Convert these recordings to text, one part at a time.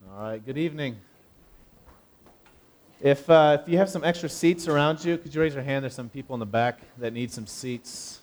All right, good evening. If you have some extra seats around you, could you raise your hand? There's some people in the back that need some seats.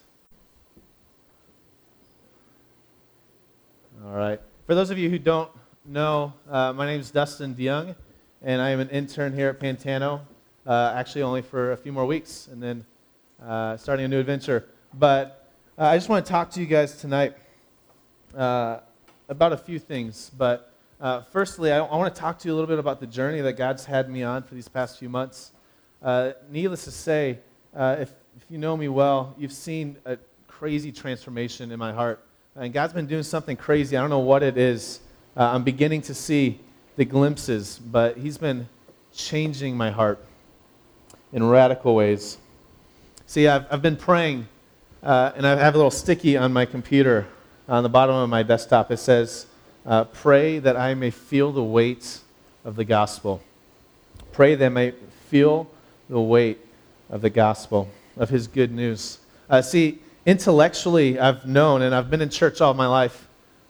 All right. For those of you who don't know, my name is Dustin DeYoung, and I am an intern here at Pantano, actually only for a few more weeks, and then starting a new adventure. But I just want to talk to you guys tonight about a few things. But firstly, I want to talk to you a little bit about the journey that God's had me on for these past few months. Needless to say, if you know me well, you've seen a crazy transformation in my heart. And God's been doing something crazy. I don't know what it is. I'm beginning to see the glimpses, but He's been changing my heart in radical ways. See, I've been praying, and I have a little sticky on my computer on the bottom of my desktop. It says, pray that I may feel the weight of the gospel. Pray that I may feel the weight of the gospel, of His good news. See, intellectually, I've known, and I've been in church all my life,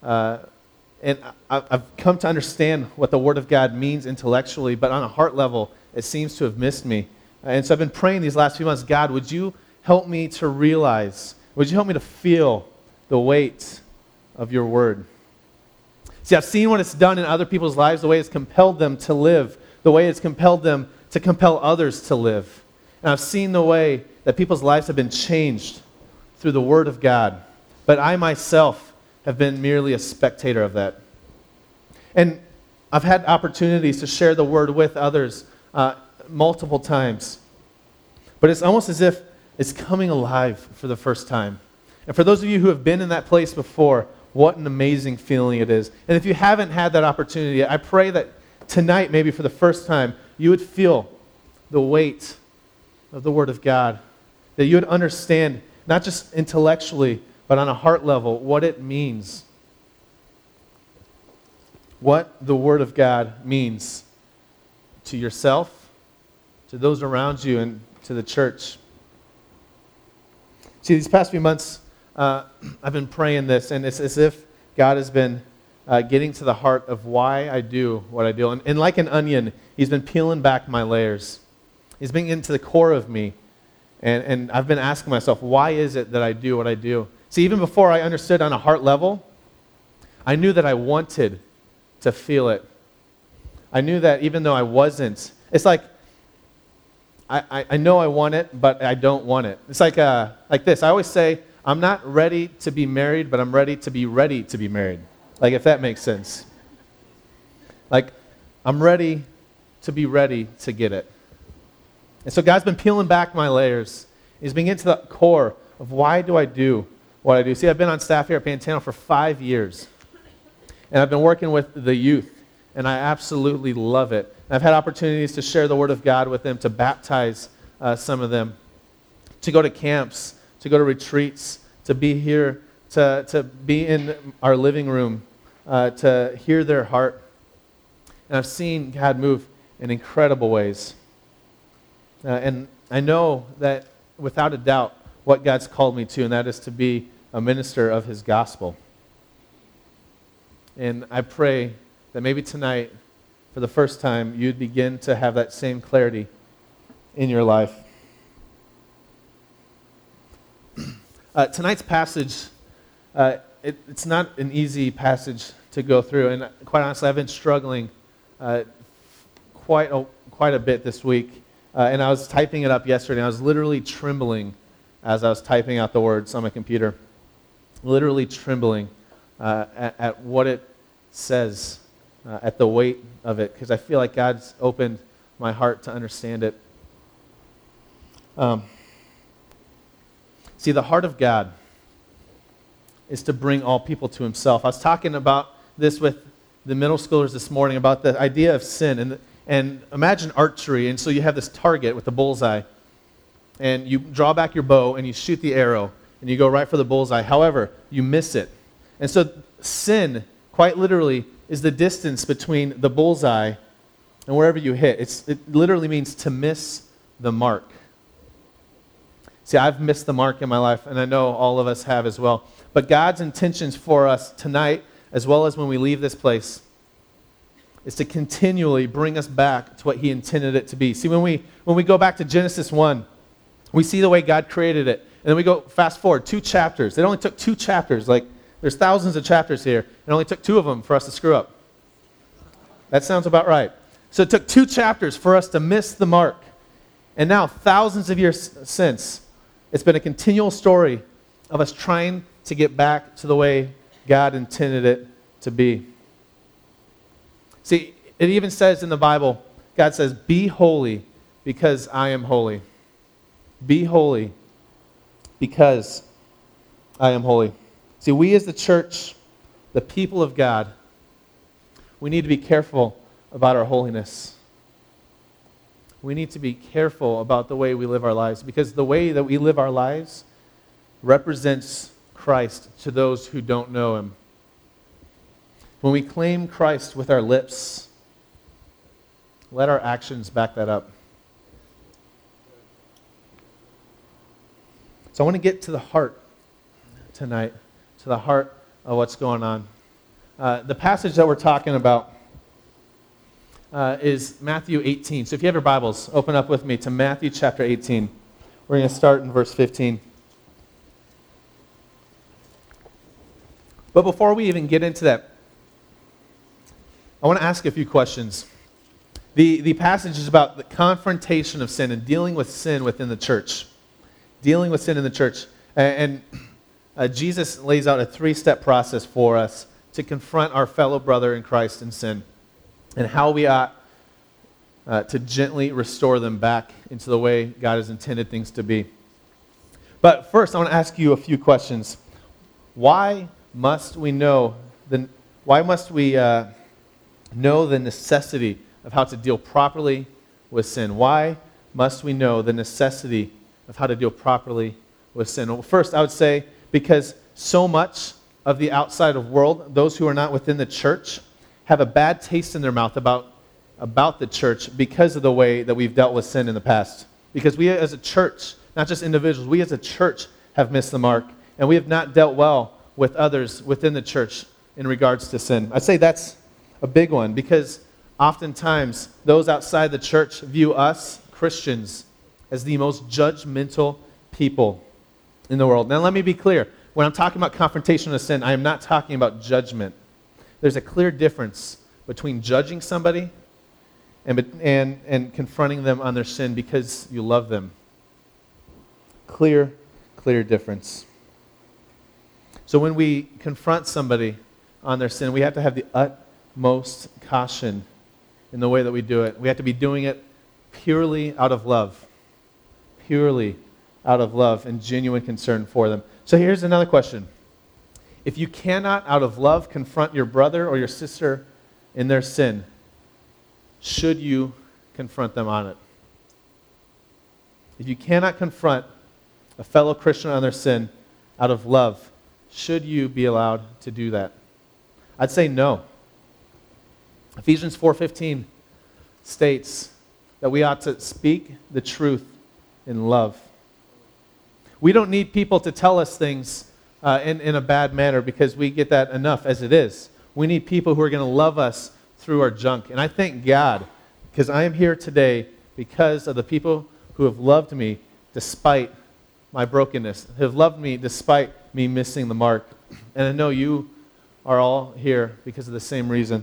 and I've come to understand what the Word of God means intellectually, but on a heart level, it seems to have missed me. And so I've been praying these last few months, God, would you help me to realize, would you help me to feel the weight of your Word? See, I've seen what it's done in other people's lives, the way it's compelled them to live, the way it's compelled them to compel others to live. And I've seen the way that people's lives have been changed through the Word of God. But I myself have been merely a spectator of that. And I've had opportunities to share the Word with others multiple times. But it's almost as if it's coming alive for the first time. And for those of you who have been in that place before, what an amazing feeling it is. And if you haven't had that opportunity, I pray that tonight, maybe for the first time, you would feel the weight of the Word of God. That you would understand, not just intellectually, but on a heart level, what it means. What the Word of God means to yourself, to those around you, and to the church. See, these past few months, I've been praying this, and it's as if God has been getting to the heart of why I do what I do. And like an onion, He's been peeling back my layers. He's been getting to the core of me. And I've been asking myself, why is it that I do what I do? See, even before I understood on a heart level, I knew that I wanted to feel it. I knew that even though I wasn't, it's like, I know I want it, but I don't want it. It's like this. I always say, I'm not ready to be married, but I'm ready to be married. Like, if that makes sense. Like, I'm ready to be ready to get it. And so God's been peeling back my layers. He's been getting to the core of why do I do what I do. See, I've been on staff here at Pantano for 5 years. And I've been working with the youth. And I absolutely love it. I've had opportunities to share the Word of God with them, to baptize some of them, to go to camps, to go to retreats, to be here, to be in our living room, to hear their heart. And I've seen God move in incredible ways. And I know that without a doubt what God's called me to, and that is to be a minister of His gospel. And I pray that maybe tonight, for the first time, you'd begin to have that same clarity in your life. Tonight's passage, it's not an easy passage to go through, and quite honestly, I've been struggling quite a bit this week. And I was typing it up yesterday, and I was literally trembling as I was typing out the words on my computer. Literally trembling at what it says, at the weight of it, because I feel like God's opened my heart to understand it. See, the heart of God is to bring all people to Himself. I was talking about this with the middle schoolers this morning, about the idea of sin. And imagine archery, and so you have this target with the bullseye, and you draw back your bow, and you shoot the arrow, and you go right for the bullseye. However, you miss it. And so sin, quite literally, is the distance between the bullseye and wherever you hit. It literally means to miss the mark. See, I've missed the mark in my life, and I know all of us have as well. But God's intentions for us tonight, as well as when we leave this place, is to continually bring us back to what he intended it to be. See, when we go back to Genesis 1, we see the way God created it. And then we go fast forward 2 chapters. It only took 2 chapters. Like, there's thousands of chapters here. It only took 2 of them for us to screw up. That sounds about right. So it took 2 chapters for us to miss the mark. And now, thousands of years since, it's been a continual story of us trying to get back to the way God intended it to be. See, it even says in the Bible, God says, "Be holy because I am holy." Be holy because I am holy. See, we as the church, the people of God, we need to be careful about our holiness. We need to be careful about the way we live our lives, because the way that we live our lives represents Christ to those who don't know him. When we claim Christ with our lips, let our actions back that up. So I want to get to the heart tonight, to the heart of what's going on. The passage that we're talking about is Matthew 18. So if you have your Bibles, open up with me to Matthew chapter 18. We're going to start in verse 15. But before we even get into that, I want to ask a few questions. The passage is about the confrontation of sin and dealing with sin within the church. Dealing with sin in the church. And Jesus lays out a 3-step process for us to confront our fellow brother in Christ in sin, and how we ought to gently restore them back into the way God has intended things to be. But first, I want to ask you a few questions. Why must we know the necessity of how to deal properly with sin? Why must we know the necessity of how to deal properly with sin? Well, first, I would say because so much of the outside of world, those who are not within the church, have a bad taste in their mouth about the church because of the way that we've dealt with sin in the past. Because we as a church, not just individuals, we as a church have missed the mark, and we have not dealt well with others within the church in regards to sin. I'd say that's a big one, because oftentimes those outside the church view us, Christians, as the most judgmental people in the world. Now let me be clear. When I'm talking about confrontation of sin, I am not talking about judgment. There's a clear difference between judging somebody and confronting them on their sin because you love them. Clear difference. So when we confront somebody on their sin, we have to have the utmost caution in the way that we do it. We have to be doing it purely out of love. Purely out of love and genuine concern for them. So here's another question. If you cannot, out of love, confront your brother or your sister in their sin, should you confront them on it? If you cannot confront a fellow Christian on their sin out of love, should you be allowed to do that? I'd say no. Ephesians 4:15 states that we ought to speak the truth in love. We don't need people to tell us things in a bad manner, because we get that enough as it is. We need people who are going to love us through our junk. And I thank God, because I am here today because of the people who have loved me despite my brokenness, have loved me despite me missing the mark. And I know you are all here because of the same reason.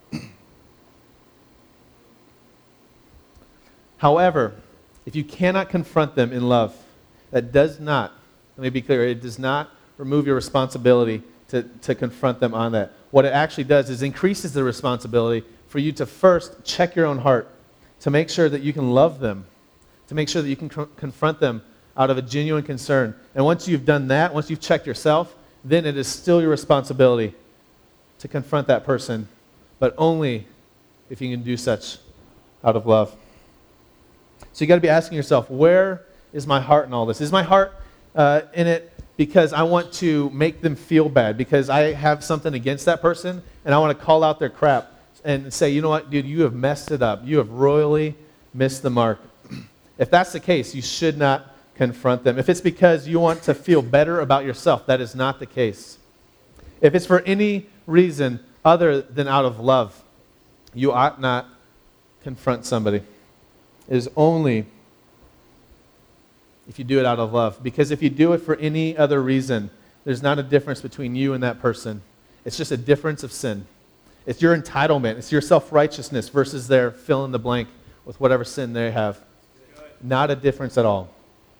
However, if you cannot confront them in love, that does not, let me be clear, it does not remove your responsibility to confront them on that. What it actually does is increases the responsibility for you to first check your own heart, to make sure that you can love them, to make sure that you can confront them out of a genuine concern. And once you've done that, once you've checked yourself, then it is still your responsibility to confront that person, but only if you can do such out of love. So you got to be asking yourself, where is my heart in all this? Is my heart in it because I want to make them feel bad, because I have something against that person, and I want to call out their crap and say, you know what, dude, you have messed it up. You have royally missed the mark. If that's the case, you should not confront them. If it's because you want to feel better about yourself, that is not the case. If it's for any reason other than out of love, you ought not confront somebody. It is only if you do it out of love. Because if you do it for any other reason, there's not a difference between you and that person. It's just a difference of sin. It's your entitlement. It's your self-righteousness versus their fill in the blank with whatever sin they have. Not a difference at all.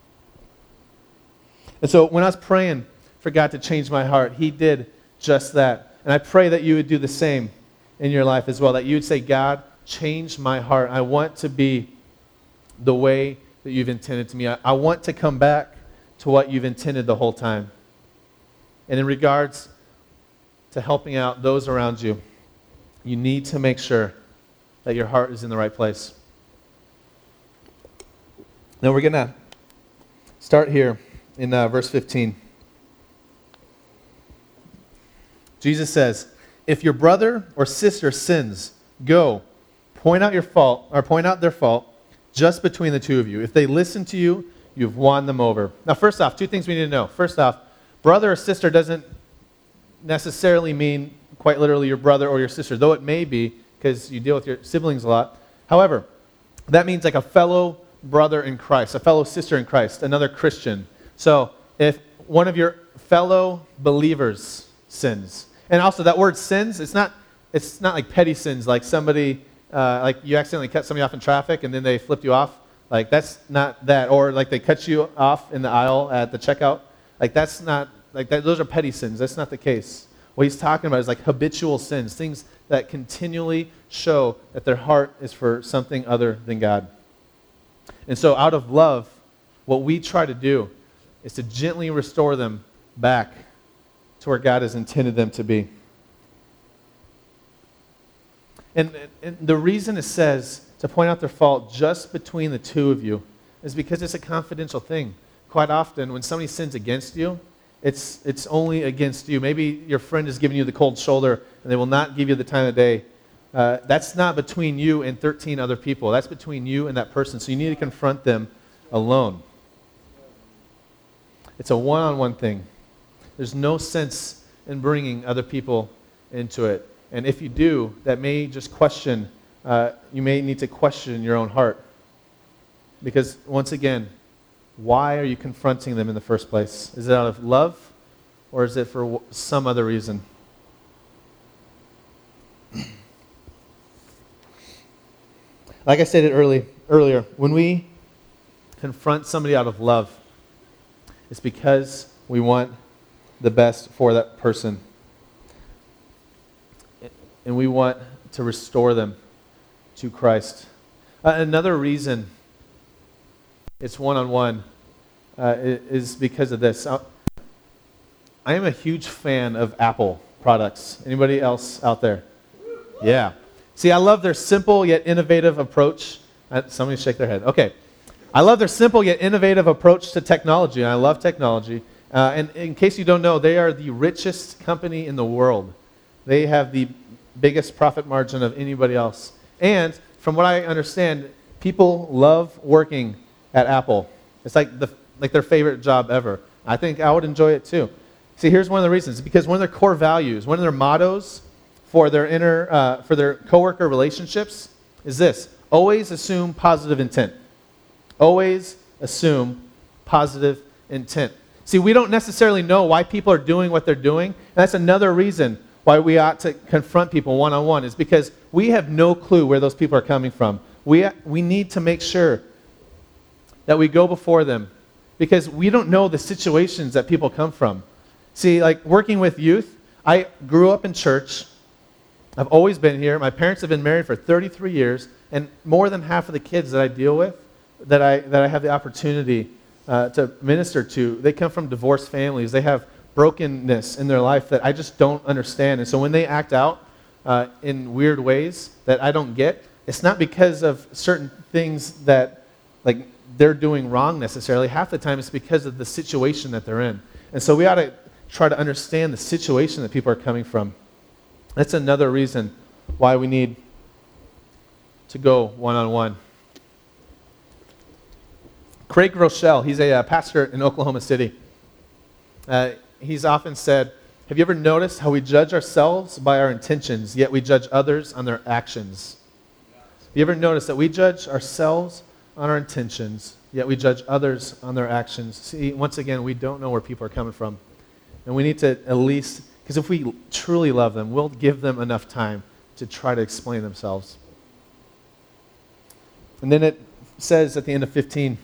And so when I was praying for God to change my heart, He did just that. And I pray that you would do the same in your life as well. That you would say, God, change my heart. I want to be the way that you've intended to me. I want to come back to what you've intended the whole time. And in regards to helping out those around you, you need to make sure that your heart is in the right place. Now we're going to start here in verse 15. Jesus says, if your brother or sister sins, go, point out their fault just between the two of you. If they listen to you, you've won them over. Now first off, two things we need to know. First off, brother or sister doesn't necessarily mean quite literally your brother or your sister, though it may be because you deal with your siblings a lot. However, that means like a fellow brother in Christ, a fellow sister in Christ, another Christian. So if one of your fellow believers sins, and also that word sins, it's not like petty sins, like somebody, like you accidentally cut somebody off in traffic and then they flipped you off. Like that's not that. Or like they cut you off in the aisle at the checkout. Like that's not, like that, those are petty sins. That's not the case. What he's talking about is like habitual sins, things that continually show that their heart is for something other than God. And so out of love, what we try to do is to gently restore them back to where God has intended them to be. And the reason it says to point out their fault just between the two of you is because it's a confidential thing. Quite often, when somebody sins against you, it's only against you. Maybe your friend is giving you the cold shoulder and they will not give you the time of day. That's not between you and 13 other people. That's between you and that person. So you need to confront them alone. It's a one-on-one thing. There's no sense in bringing other people into it. And if you do, that may just question, you may need to question your own heart. Because once again, why are you confronting them in the first place? Is it out of love or is it for some other reason? Like I stated earlier, when we confront somebody out of love, it's because we want the best for that person. And we want to restore them to Christ. Another reason it's one-on-one is because of this. I am a huge fan of Apple products. Anybody else out there? Yeah. See, I love their simple yet innovative approach. Somebody shake their head. Okay. I love their simple yet innovative approach to technology. And I love technology. And in case you don't know, they are the richest company in the world. They have the biggest profit margin of anybody else. And from what I understand, people love working at Apple. It's like their favorite job ever. I think I would enjoy it too. See, here's one of the reasons. Because one of their core values, one of their mottos for their coworker relationships is this: always assume positive intent. Always assume positive intent. See, we don't necessarily know why people are doing what they're doing. And that's another reason why we ought to confront people one-on-one, is because we have no clue where those people are coming from. We need to make sure that we go before them, because we don't know the situations that people come from. See, like working with youth, I grew up in church. I've always been here. My parents have been married for 33 years, and more than half of the kids that I deal with, that I have the opportunity to minister to, they come from divorced families. They have brokenness in their life that I just don't understand. And so when they act out in weird ways that I don't get, it's not because of certain things that like they're doing wrong necessarily. Half the time it's because of the situation that they're in. And so we ought to try to understand the situation that people are coming from. That's another reason why we need to go one-on-one. Craig Rochelle, he's a pastor in Oklahoma City. He's often said Have you ever noticed how we judge ourselves by our intentions, yet we judge others on their actions? Have you ever noticed that we judge ourselves on our intentions, yet we judge others on their actions? See, once again, we don't know where people are coming from. And we need to at least, because if we truly love them, we'll give them enough time to try to explain themselves. And then it says at the end of 15,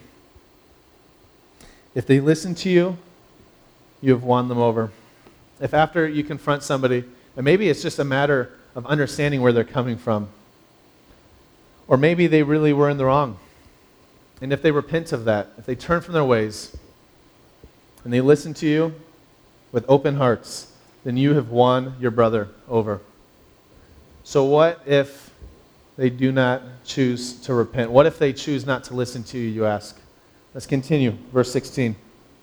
if they listen to you, you have won them over. If after you confront somebody, and maybe it's just a matter of understanding where they're coming from, or maybe they really were in the wrong, and if they repent of that, if they turn from their ways, and they listen to you with open hearts, then you have won your brother over. So what if they do not choose to repent? What if they choose not to listen to you, you ask? Let's continue. Verse 16.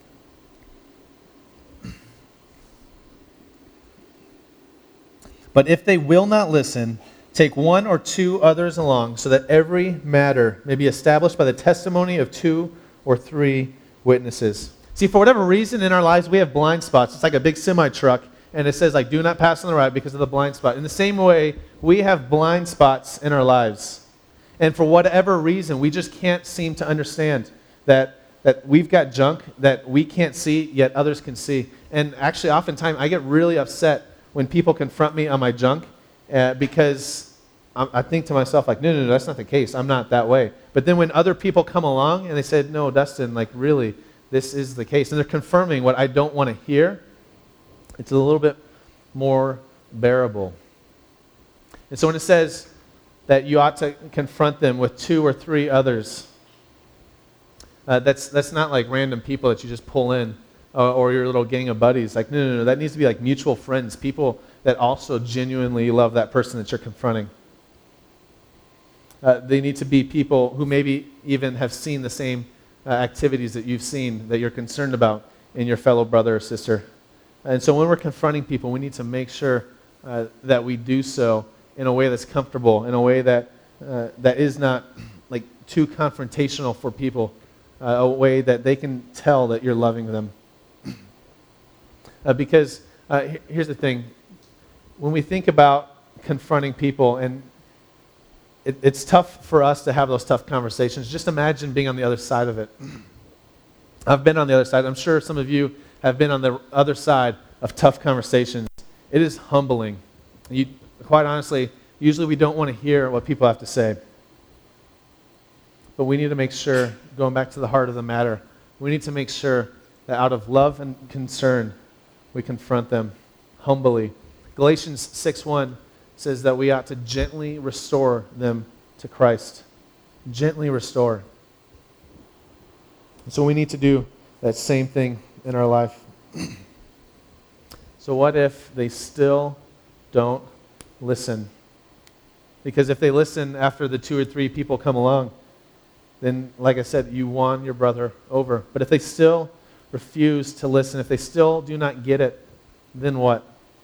But if they will not listen, take one or two others along, so that every matter may be established by the testimony of 2 or 3 witnesses. See, for whatever reason in our lives, we have blind spots. It's like a big semi-truck, and it says, like, do not pass on the right because of the blind spot. In the same way, we have blind spots in our lives. And for whatever reason, we just can't seem to understand that we've got junk that we can't see, yet others can see. And actually, oftentimes, I get really upset when people confront me on my junk because I think to myself, like, no, that's not the case. I'm not that way. But then when other people come along and they said, no, Dustin, like, really, this is the case. And they're confirming what I don't want to hear. It's a little bit more bearable. And so when it says that you ought to confront them with 2 or 3 others, that's not like random people that you just pull in or your little gang of buddies. Like, no. That needs to be like mutual friends, people that also genuinely love that person that you're confronting. They need to be people who maybe even have seen the same activities that you've seen, that you're concerned about in your fellow brother or sister. And so when we're confronting people, we need to make sure that we do so in a way that's comfortable, in a way that is not like too confrontational for people, a way that they can tell that you're loving them. Because here's the thing. When we think about confronting people, and it's tough for us to have those tough conversations. Just imagine being on the other side of it. I've been on the other side. I'm sure some of you have been on the other side of tough conversations. It is humbling. Quite honestly, usually we don't want to hear what people have to say. But we need to make sure, going back to the heart of the matter, we need to make sure that out of love and concern, we confront them humbly. Galatians 6:1 says that we ought to gently restore them to Christ. Gently restore. And so we need to do that same thing in our life. So what if they still don't listen? Because if they listen after the 2 or 3 people come along, then, like I said, you won your brother over. But if they still refuse to listen, if they still do not get it, then what?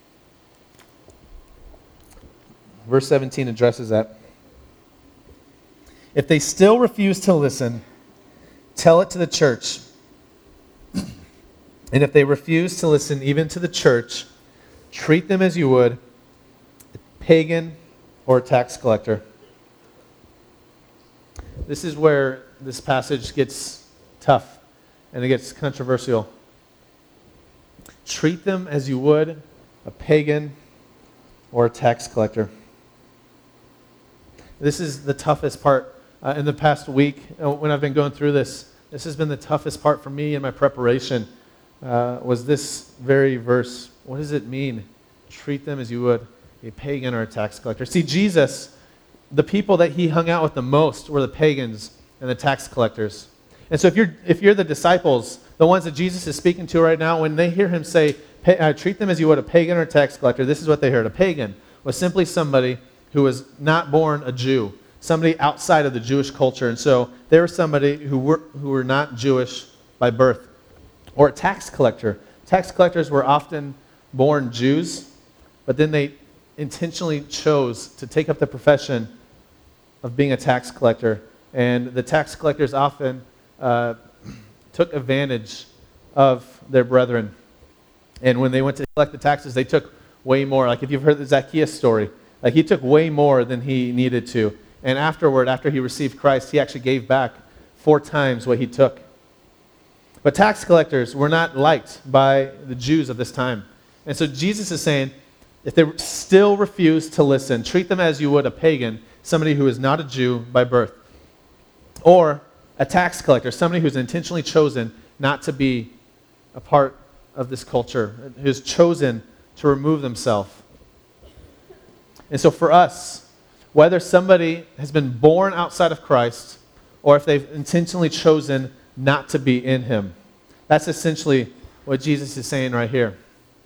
Verse 17 addresses that. If they still refuse to listen, tell it to the church. And if they refuse to listen even to the church, treat them as you would a pagan or a tax collector. This is where this passage gets tough and it gets controversial. Treat them as you would a pagan or a tax collector. This is the toughest part. In the past week, when I've been going through this has been the toughest part for me in my preparation, was this very verse. What does it mean? Treat them as you would a pagan or a tax collector. See, Jesus, the people that he hung out with the most were the pagans and the tax collectors. And so if you're the disciples, the ones that Jesus is speaking to right now, when they hear him say, treat them as you would a pagan or a tax collector, this is what they heard. A pagan was simply somebody who was not born a Jew, somebody outside of the Jewish culture. And so they were somebody who were not Jewish by birth. Or a tax collector. Tax collectors were often born Jews, but then they intentionally chose to take up the profession of being a tax collector. And the tax collectors often took advantage of their brethren. And when they went to collect the taxes, they took way more. Like if you've heard the Zacchaeus story, like he took way more than he needed to. And afterward, after he received Christ, he actually gave back 4 times what he took. But tax collectors were not liked by the Jews of this time. And so Jesus is saying, if they still refuse to listen, treat them as you would a pagan, somebody who is not a Jew by birth, or a tax collector, somebody who's intentionally chosen not to be a part of this culture, who's chosen to remove themselves. And so for us, whether somebody has been born outside of Christ or if they've intentionally chosen not to be in him, that's essentially what Jesus is saying right here,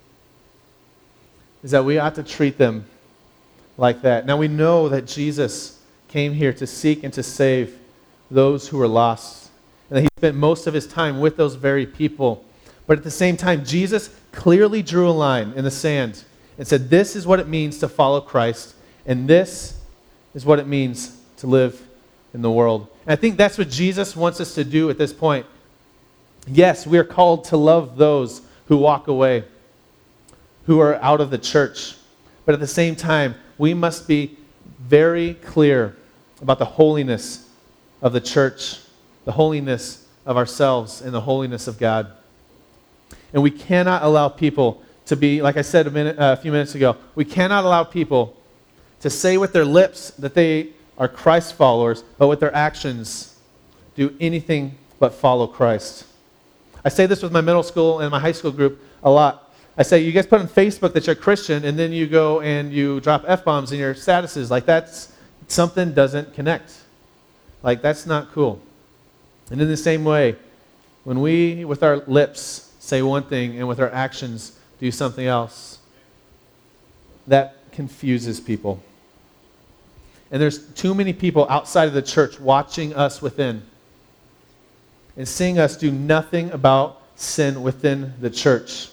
is that we ought to treat them like that. Now we know that Jesus came here to seek and to save those who were lost, and that he spent most of his time with those very people. But at the same time, Jesus clearly drew a line in the sand and said, this is what it means to follow Christ, and this is what it means to live in the world. And I think that's what Jesus wants us to do at this point. Yes, we are called to love those who walk away, who are out of the church. But at the same time, we must be very clear about the holiness of the church, the holiness of ourselves, and the holiness of God. And we cannot allow people to be, like I said a few minutes ago, we cannot allow people to say with their lips that they are Christ followers, but with their actions do anything but follow Christ. I say this with my middle school and my high school group a lot. I say, you guys put on Facebook that you're Christian, and then you go and you drop F-bombs in your statuses. Like that's, something doesn't connect. Like that's not cool. And in the same way, when we, with our lips, say one thing and with our actions do something else, that confuses people. And there's too many people outside of the church watching us within and seeing us do nothing about sin within the church.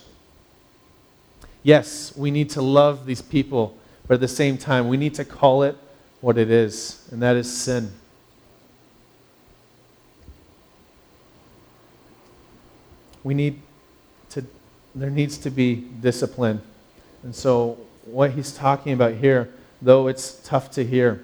Yes, we need to love these people, but at the same time, we need to call it what it is, and that is sin. There needs to be discipline. And so what he's talking about here, though it's tough to hear,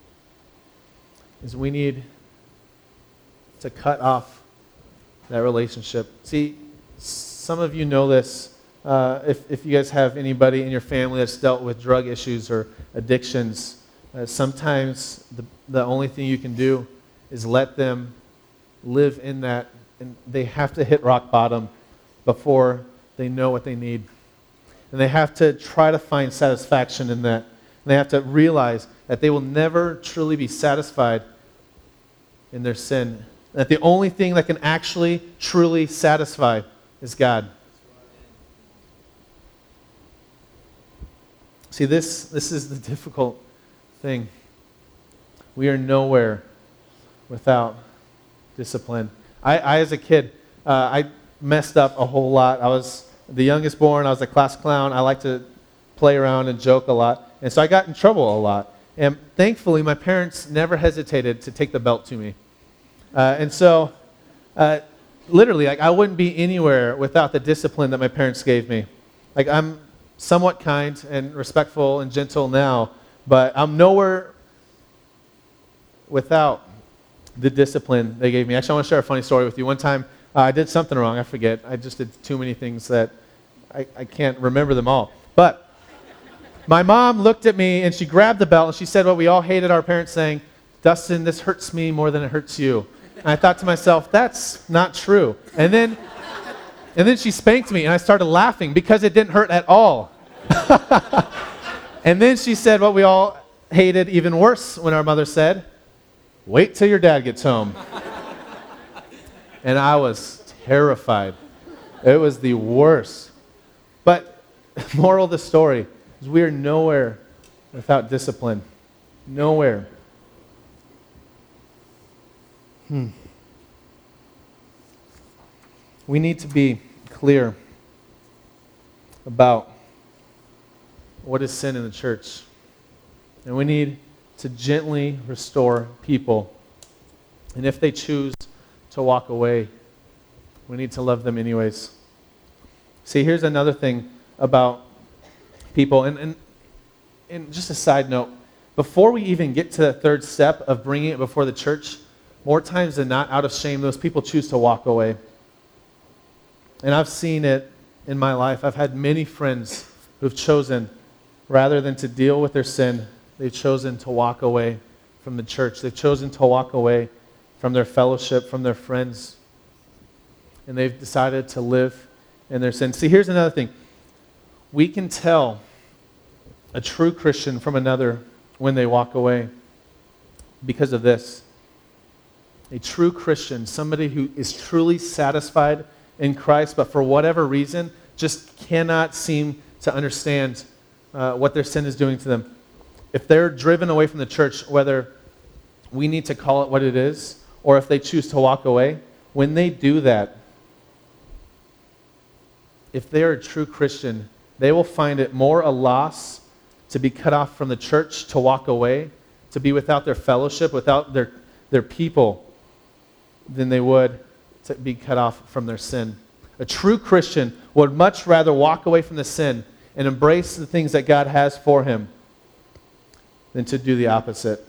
is we need to cut off that relationship. See, some of you know this. If you guys have anybody in your family that's dealt with drug issues or addictions, sometimes the only thing you can do is let them live in that, and they have to hit rock bottom before they know what they need. And they have to try to find satisfaction in that. And they have to realize that they will never truly be satisfied in their sin. That the only thing that can actually truly satisfy is God. See, this is the difficult thing. We are nowhere without discipline. I as a kid, I messed up a whole lot. I was the youngest born. I was the class clown. I liked to play around and joke a lot. And so I got in trouble a lot. And thankfully, my parents never hesitated to take the belt to me. And so, literally, like, I wouldn't be anywhere without the discipline that my parents gave me. Like, I'm somewhat kind and respectful and gentle now, but I'm nowhere without the discipline they gave me. Actually, I want to share a funny story with you. One time, I did something wrong. I forget. I just did too many things that I can't remember them all. But my mom looked at me, and she grabbed the belt, and she said what we all hated our parents saying, "Dustin, this hurts me more than it hurts you." And I thought to myself, that's not true. And then she spanked me, and I started laughing because it didn't hurt at all. And then she said what we all hated even worse when our mother said, "Wait till your dad gets home." And I was terrified. It was the worst. But moral of the story is we are nowhere without discipline. Nowhere. We need to be clear about what is sin in the church. And we need to gently restore people. And if they choose to walk away, we need to love them anyways. See, here's another thing about people, and just a side note, before we even get to the third step of bringing it before the church, more times than not, out of shame, those people choose to walk away. And I've seen it in my life. I've had many friends who've chosen, rather than to deal with their sin, they've chosen to walk away from the church. They've chosen to walk away from their fellowship, from their friends. And they've decided to live in their sin. See, here's another thing. We can tell a true Christian from another when they walk away because of this. A true Christian, somebody who is truly satisfied in Christ, but for whatever reason, just cannot seem to understand what their sin is doing to them. If they're driven away from the church, whether we need to call it what it is, or if they choose to walk away, when they do that, if they're a true Christian, they will find it more a loss to be cut off from the church, to walk away, to be without their fellowship, without their people, than they would to be cut off from their sin. A true Christian would much rather walk away from the sin and embrace the things that God has for him than to do the opposite.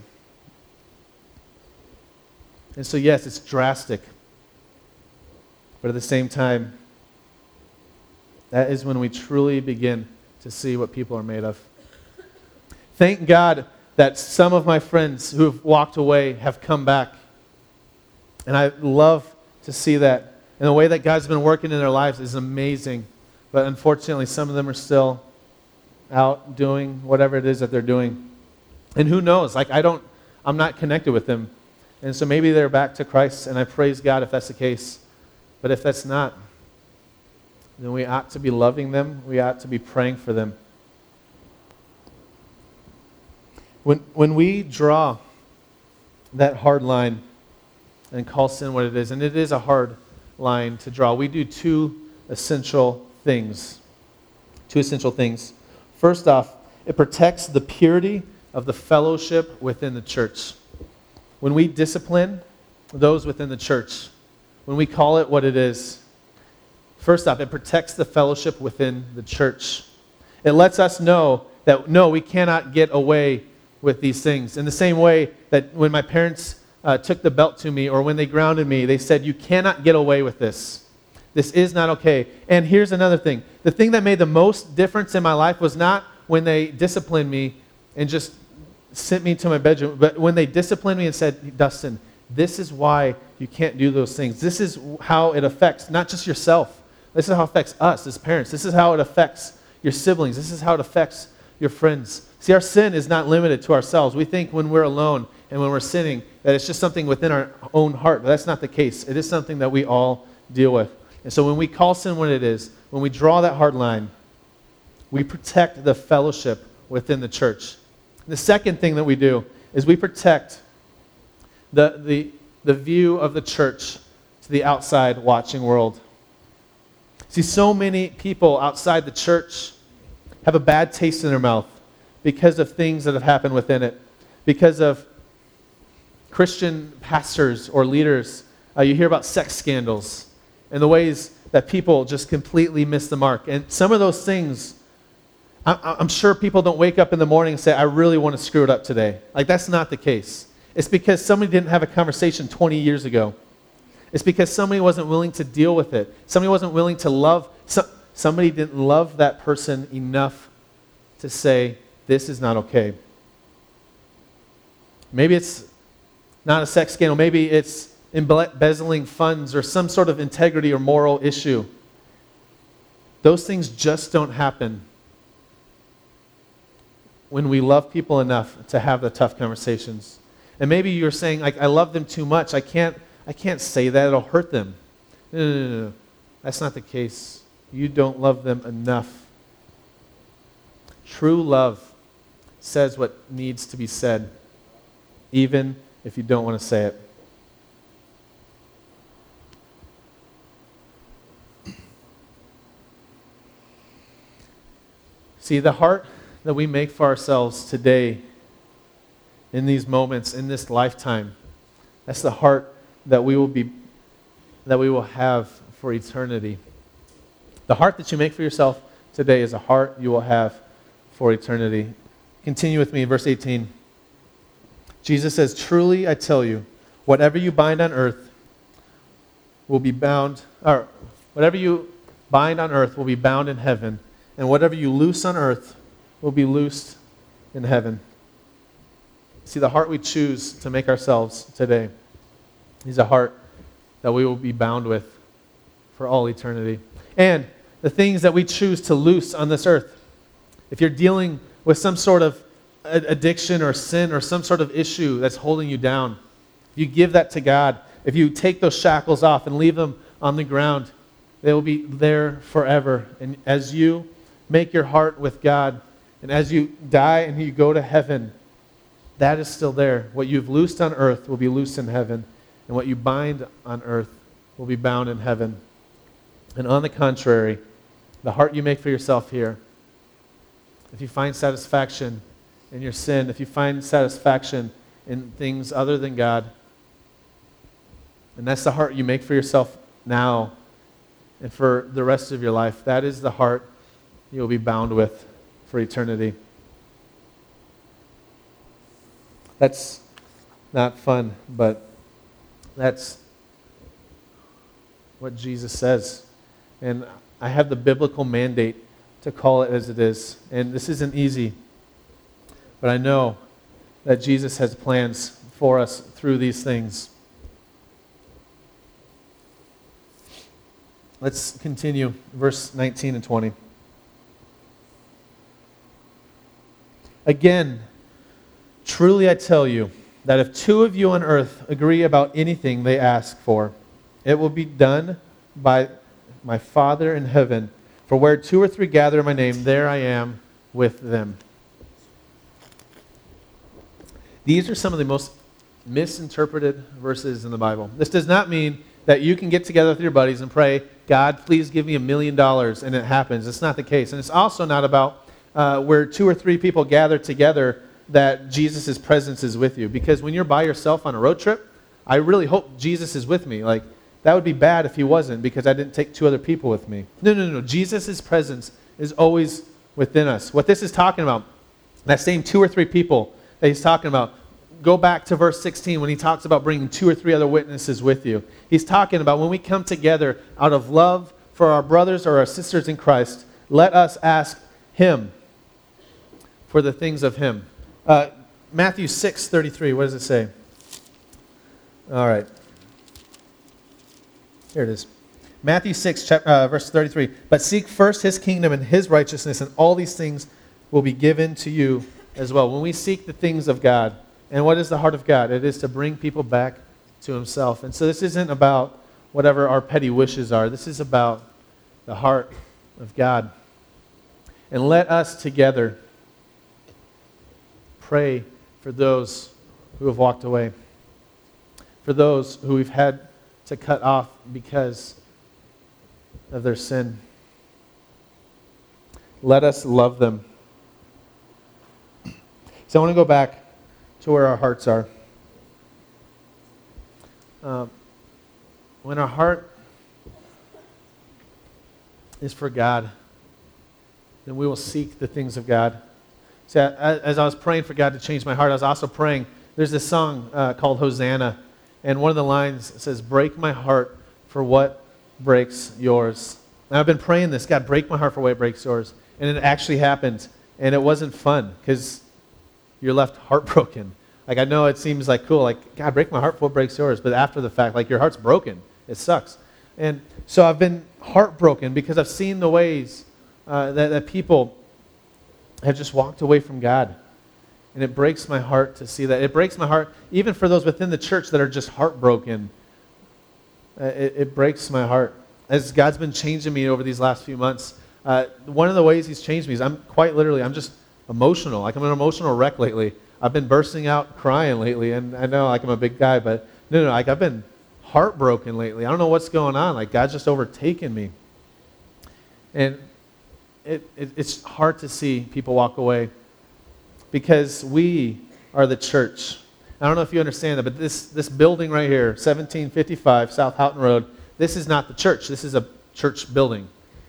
And so yes, it's drastic. But at the same time, that is when we truly begin to see what people are made of. Thank God that some of my friends who have walked away have come back. And I love to see that. And the way that God's been working in their lives is amazing. But unfortunately, some of them are still out doing whatever it is that they're doing. And who knows? I'm not connected with them. And so maybe they're back to Christ, and I praise God if that's the case. But if that's not, then we ought to be loving them. We ought to be praying for them. When we draw that hard line and call sin what it is, and it is a hard line to draw, we do two essential things. Two essential things. First off, it protects the purity of the fellowship within the church. When we discipline those within the church, when we call it what it is, first off, it protects the fellowship within the church. It lets us know that, no, we cannot get away with these things. In the same way that when my parents took the belt to me, or when they grounded me, they said, you cannot get away with this. This is not okay. And here's another thing. The thing that made the most difference in my life was not when they disciplined me and just sent me to my bedroom, but when they disciplined me and said, Dustin, this is why you can't do those things. This is how it affects not just yourself. This is how it affects us as parents. This is how it affects your siblings. This is how it affects your friends. See, our sin is not limited to ourselves. We think when we're alone and when we're sinning that it's just something within our own heart, but that's not the case. It is something that we all deal with. And so when we call sin what it is, when we draw that hard line, we protect the fellowship within the church. The second thing that we do is we protect the view of the church to the outside watching world. See, so many people outside the church have a bad taste in their mouth because of things that have happened within it, because of Christian pastors or leaders. You hear about sex scandals and the ways that people just completely miss the mark. And some of those things, I'm sure people don't wake up in the morning and say, I really want to screw it up today. Like, that's not the case. It's because somebody didn't have a conversation 20 years ago. It's because somebody wasn't willing to deal with it. Somebody wasn't willing to love. Somebody didn't love that person enough to say, this is not okay. Maybe it's not a sex scandal. Maybe it's embezzling funds or some sort of integrity or moral issue. Those things just don't happen when we love people enough to have the tough conversations. And maybe you're saying, like, I love them too much. I can't say that. It'll hurt them. No. That's not the case. You don't love them enough. True love says what needs to be said, even if you don't want to say it. See, the heart that we make for ourselves today, in these moments, in this lifetime, that's the heart that we will have for eternity. The heart that you make for yourself today is a heart you will have for eternity. Continue with me in verse 18. Jesus says, "Truly I tell you, whatever you bind on earth will be bound, or whatever you bind on earth will be bound in heaven, and whatever you loose on earth will be loosed in heaven." See, the heart we choose to make ourselves today is a heart that we will be bound with for all eternity. And the things that we choose to loose on this earth, if you're dealing with some sort of addiction or sin or some sort of issue that's holding you down, if you give that to God, if you take those shackles off and leave them on the ground, they will be there forever. And as you make your heart with God, and as you die and you go to heaven, that is still there. What you've loosed on earth will be loosed in heaven, and what you bind on earth will be bound in heaven. And on the contrary, the heart you make for yourself here, if you find satisfaction in your sin, if you find satisfaction in things other than God, and that's the heart you make for yourself now and for the rest of your life, that is the heart you'll be bound with for eternity. That's not fun, but that's what Jesus says. And I have the biblical mandate to call it as it is. And this isn't easy, but I know that Jesus has plans for us through these things. Let's continue, verse 19 and 20. "Again, truly I tell you, that if two of you on earth agree about anything they ask for, it will be done by my Father in heaven. For where 2 or 3 gather in my name, there I am with them." These are some of the most misinterpreted verses in the Bible. This does not mean that you can get together with your buddies and pray, "God, please give me $1 million," and it happens. It's not the case. And it's also not about where 2 or 3 people gather together that Jesus' presence is with you. Because when you're by yourself on a road trip, I really hope Jesus is with me. Like, that would be bad if he wasn't, because I didn't take 2 other people with me. No. Jesus' presence is always within us. What this is talking about, that same 2 or 3 people that he's talking about, go back to verse 16 when he talks about bringing 2 or 3 other witnesses with you. He's talking about when we come together out of love for our brothers or our sisters in Christ, let us ask him for the things of him. Matthew 6:33, what does it say? All right. Here it is. Matthew 6, verse 33. "But seek first his kingdom and his righteousness, and all these things will be given to you as well." When we seek the things of God, and what is the heart of God? It is to bring people back to himself. And so this isn't about whatever our petty wishes are. This is about the heart of God. And let us together pray for those who have walked away, for those who we've had to cut off because of their sin. Let us love them. So I want to go back to where our hearts are. When our heart is for God, then we will seek the things of God. See, as I was praying for God to change my heart, I was also praying. There's this song called Hosanna, and one of the lines says, "Break my heart for what breaks yours." And I've been praying this, God, break my heart for what breaks yours. And it actually happened, and it wasn't fun, because you're left heartbroken. Like, I know it seems like cool, like, God, break my heart for what breaks yours, but after the fact, like, your heart's broken. It sucks. And so I've been heartbroken because I've seen the ways that people have just walked away from God. And it breaks my heart to see that. It breaks my heart even for those within the church that are just heartbroken. It breaks my heart. As God's been changing me over these last few months, one of the ways he's changed me is I'm just emotional. Like, I'm an emotional wreck lately. I've been bursting out crying lately, and I know, like, I'm a big guy, but no, like, I've been heartbroken lately. I don't know what's going on. Like, God's just overtaken me. And it's hard to see people walk away because we are the church. I don't know if you understand that, but this building right here, 1755 South Houghton Road, this is not the church. This is a church building.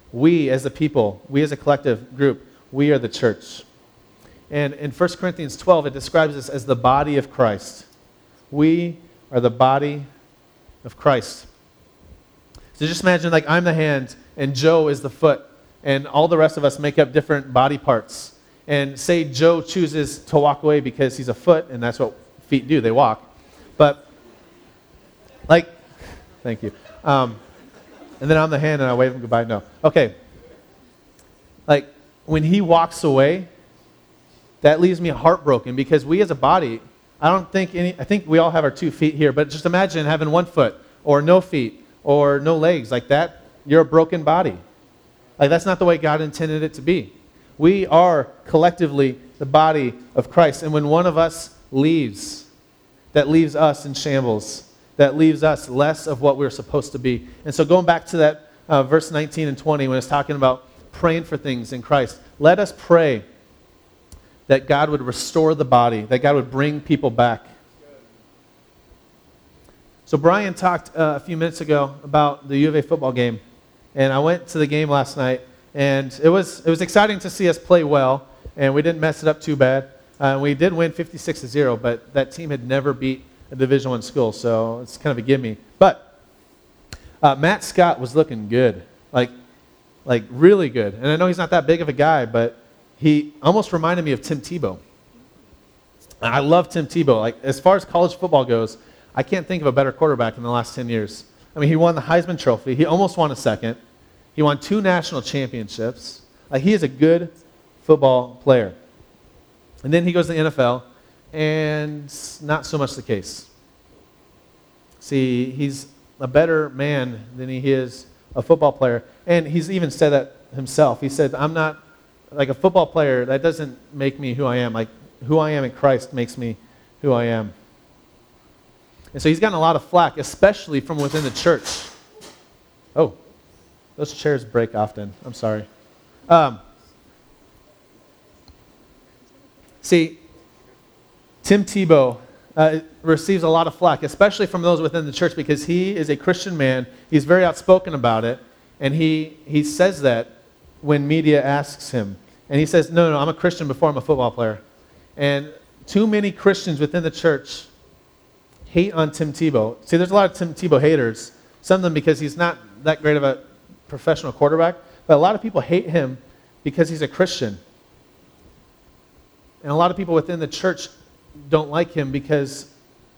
We as a people, we as a collective group, we are the church. And in 1 Corinthians 12, it describes us as the body of Christ. We are the body of Christ. So just imagine like I'm the hand and Joe is the foot, and all the rest of us make up different body parts. And say Joe chooses to walk away because he's a foot, and that's what feet do, they walk. But, like, thank you. And then I'm the hand and I wave him goodbye. No. Okay. Like, when he walks away, that leaves me heartbroken because we as a body, I think we all have our 2 feet here, but just imagine having 1 foot or no feet or no legs like that. You're a broken body. Like, that's not the way God intended it to be. We are collectively the body of Christ. And when one of us leaves, that leaves us in shambles. That leaves us less of what we're supposed to be. And so going back to that verse 19 and 20 when it's talking about praying for things in Christ, let us pray that God would restore the body, that God would bring people back. So Brian talked a few minutes ago about the U of A football game. And I went to the game last night. And it was exciting to see us play well, and we didn't mess it up too bad. We did win 56-0, but that team had never beat a Division I school, so it's kind of a gimme. But Matt Scott was looking good, like really good. And I know he's not that big of a guy, but he almost reminded me of Tim Tebow. And I love Tim Tebow. Like, as far as college football goes, I can't think of a better quarterback in the last 10 years. I mean, he won the Heisman Trophy. He almost won a second. He won 2 national championships. Like, he is a good football player. And then he goes to the NFL, and not so much the case. See, he's a better man than he is a football player. And he's even said that himself. He said, I'm not, like a football player, that doesn't make me who I am. Like, who I am in Christ makes me who I am. And so he's gotten a lot of flack, especially from within the church. Oh. Those chairs break often. I'm sorry. See, Tim Tebow receives a lot of flack, especially from those within the church, because he is a Christian man. He's very outspoken about it, and he says that when media asks him. And he says, no, I'm a Christian before I'm a football player. And too many Christians within the church hate on Tim Tebow. See, there's a lot of Tim Tebow haters, some of them because he's not that great of a professional quarterback, but a lot of people hate him because he's a Christian. And a lot of people within the church don't like him because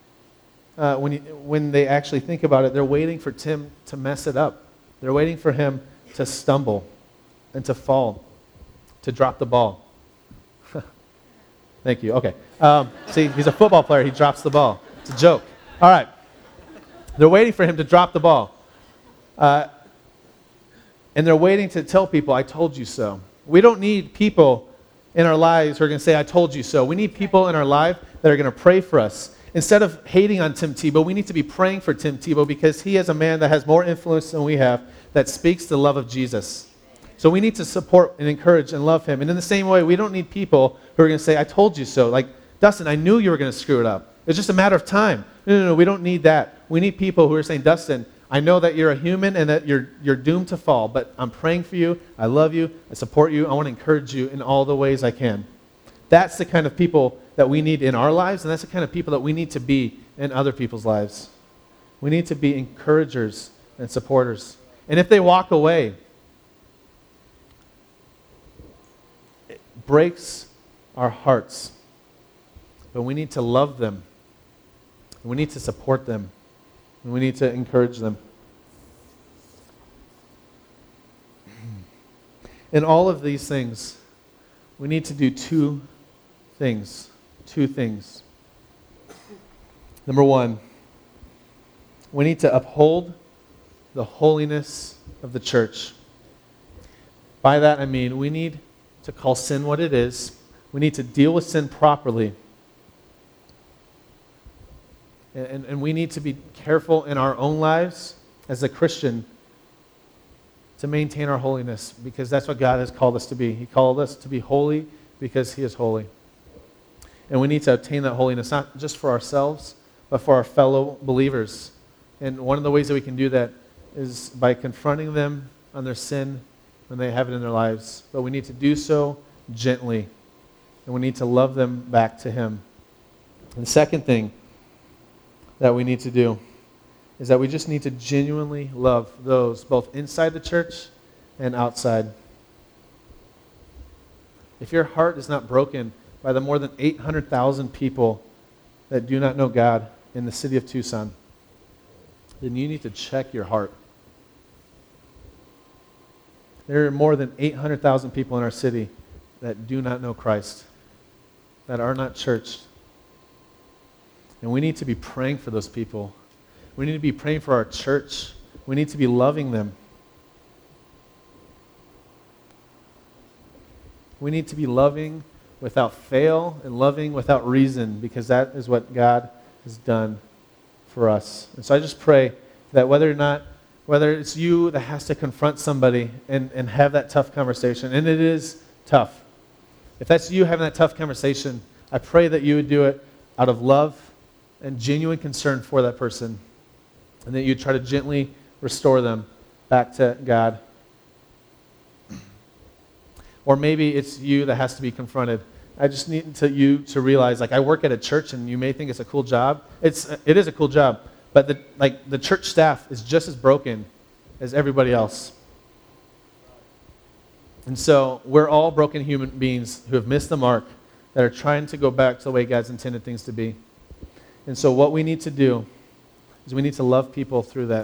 when they actually think about it, they're waiting for Tim to mess it up. They're waiting for him to stumble and to fall, to drop the ball. Thank you. Okay. See, he's a football player. He drops the ball. It's a joke. All right. They're waiting for him to drop the ball. And they're waiting to tell people, I told you so. We don't need people in our lives who are going to say, I told you so. We need people in our life that are going to pray for us. Instead of hating on Tim Tebow, we need to be praying for Tim Tebow because he is a man that has more influence than we have, that speaks the love of Jesus. So we need to support and encourage and love him. And in the same way, we don't need people who are going to say, I told you so. Like, Dustin, I knew you were going to screw it up. It's just a matter of time. No, we don't need that. We need people who are saying, Dustin, I know that you're a human and that you're doomed to fall, but I'm praying for you. I love you. I support you. I want to encourage you in all the ways I can. That's the kind of people that we need in our lives, and that's the kind of people that we need to be in other people's lives. We need to be encouragers and supporters. And if they walk away, it breaks our hearts. But we need to love them. We need to support them. And we need to encourage them. In all of these things, we need to do two things. Number one, we need to uphold the holiness of the church. By that I mean we need to call sin what it is. We need to deal with sin properly. And we need to be careful in our own lives as a Christian to maintain our holiness, because that's what God has called us to be. He called us to be holy because he is holy. And we need to obtain that holiness, not just for ourselves, but for our fellow believers. And one of the ways that we can do that is by confronting them on their sin when they have it in their lives, but we need to do so gently, and we need to love them back to Him. And the second thing that we need to do is that we just need to genuinely love those both inside the church and outside. If your heart is not broken by the more than 800,000 people that do not know God in the city of Tucson, then you need to check your heart. There are more than 800,000 people in our city that do not know Christ, that are not churched. And we need to be praying for those people. We need to be praying for our church. We need to be loving them. We need to be loving without fail and loving without reason, because that is what God has done for us. And so I just pray that whether it's you that has to confront somebody and have that tough conversation, and it is tough. If that's you having that tough conversation, I pray that you would do it out of love and genuine concern for that person, and that you try to gently restore them back to God. Or maybe it's you that has to be confronted. I just need you to realize, I work at a church, and you may think it's a cool job. It is a cool job, but the church staff is just as broken as everybody else. And so we're all broken human beings who have missed the mark, that are trying to go back to the way God's intended things to be. And so what we need to do is we need to love people through that.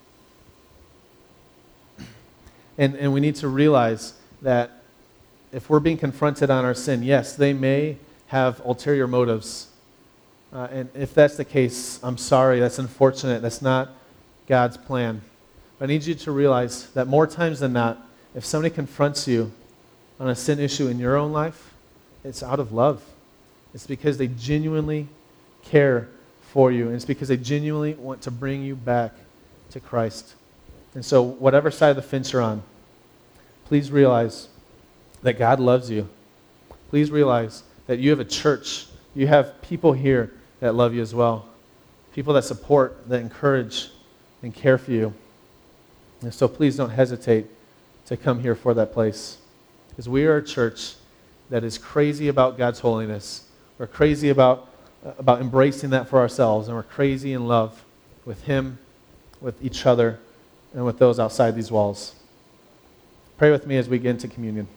And we need to realize that if we're being confronted on our sin, yes, they may have ulterior motives. And if that's the case, I'm sorry, that's unfortunate. That's not God's plan. But I need you to realize that more times than not, if somebody confronts you on a sin issue in your own life, it's out of love. It's because they genuinely care for you, and it's because they genuinely want to bring you back to Christ. And so whatever side of the fence you're on, please realize that God loves you. Please realize that you have a church. You have people here that love you as well. People that support, that encourage, and care for you. And so please don't hesitate to come here for that place. Because we are a church that is crazy about God's holiness. We're crazy about embracing that for ourselves, and we're crazy in love with Him, with each other, and with those outside these walls. Pray with me as we get into communion.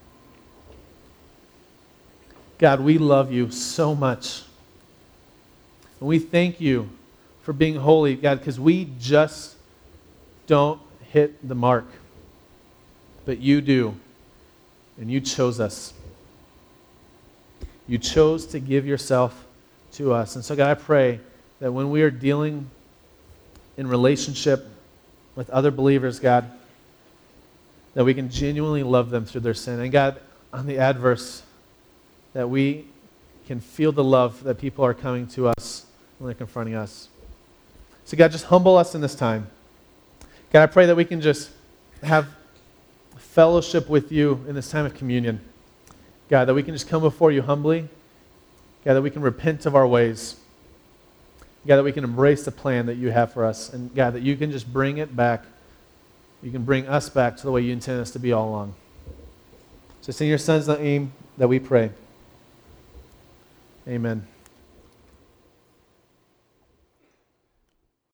God, we love you so much. And we thank you for being holy, God, because we just don't hit the mark. But you do. And you chose us. You chose to give yourself to us. And so, God, I pray that when we are dealing in relationship with other believers, God, that we can genuinely love them through their sin. And God, on the adverse, that we can feel the love that people are coming to us when they're confronting us. So God, just humble us in this time. God, I pray that we can just have fellowship with you in this time of communion. God, that we can just come before you humbly. God, that we can repent of our ways. God, that we can embrace the plan that you have for us. And God, that you can just bring it back. You can bring us back to the way you intended us to be all along. So it's in your Son's name that we pray. Amen.